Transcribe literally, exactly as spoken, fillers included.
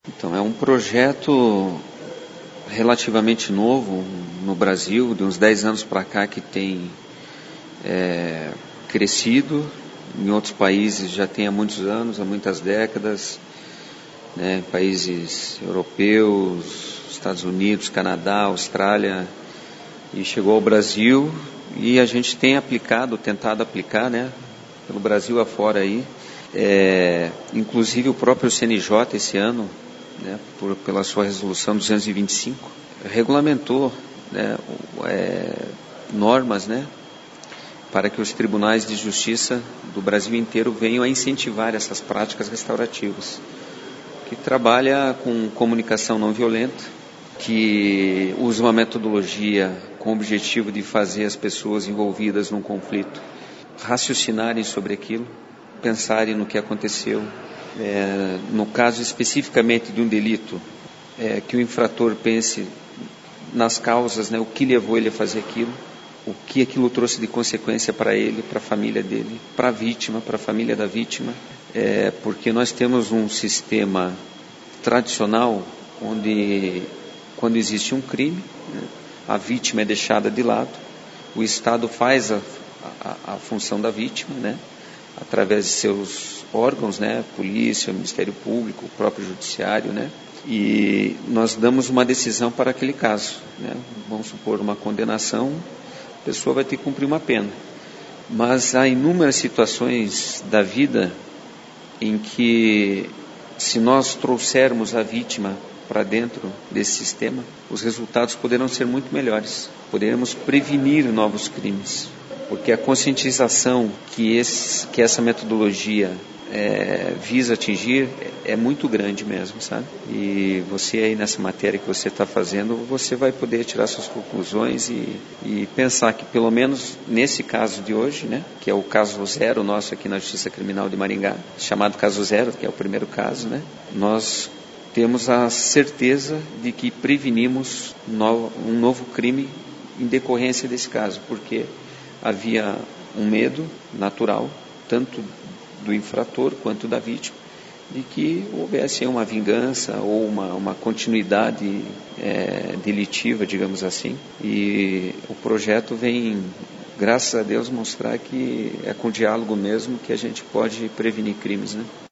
Então, é um projeto relativamente novo no Brasil, de uns dez anos para cá, que tem é, crescido. Em outros países já tem há muitos anos, há muitas décadas, né, países europeus, Estados Unidos, Canadá, Austrália, e chegou ao Brasil e a gente tem aplicado, tentado aplicar, né, pelo Brasil afora aí, é, inclusive o próprio C N J esse ano, né, por, pela sua resolução duzentos e vinte e cinco, regulamentou, né, é, normas, né, para que os tribunais de justiça do Brasil inteiro venham a incentivar essas práticas restaurativas, que trabalha com comunicação não violenta, que usa uma metodologia com o objetivo de fazer as pessoas envolvidas num conflito raciocinarem sobre aquilo, pensarem no que aconteceu. É, no caso especificamente de um delito, é, que o infrator pense nas causas, né, o que levou ele a fazer aquilo, o que aquilo trouxe de consequência para ele, para a família dele, para a vítima, para a família da vítima, é, porque nós temos um sistema tradicional onde, quando existe um crime, né, a vítima é deixada de lado, o Estado faz a, a, a função da vítima, né, através de seus órgãos, né, polícia, Ministério Público, o próprio judiciário, né, e nós damos uma decisão para aquele caso, né, vamos supor uma condenação, a pessoa vai ter que cumprir uma pena, mas há inúmeras situações da vida em que, se nós trouxermos a vítima para dentro desse sistema, os resultados poderão ser muito melhores, poderemos prevenir novos crimes, porque a conscientização que, esse, que essa metodologia é, visa atingir é, é muito grande mesmo, sabe? E você aí nessa matéria que você está fazendo, você vai poder tirar suas conclusões e, e pensar que pelo menos nesse caso de hoje, né, que é o caso zero nosso aqui na Justiça Criminal de Maringá, chamado caso zero, que é o primeiro caso, né, nós temos a certeza de que prevenimos no, um novo crime em decorrência desse caso, porque havia um medo natural, tanto do infrator quanto da vítima, de que houvesse uma vingança ou uma, uma continuidade é, delitiva, digamos assim. E o projeto vem, graças a Deus, mostrar que é com diálogo mesmo que a gente pode prevenir crimes, né?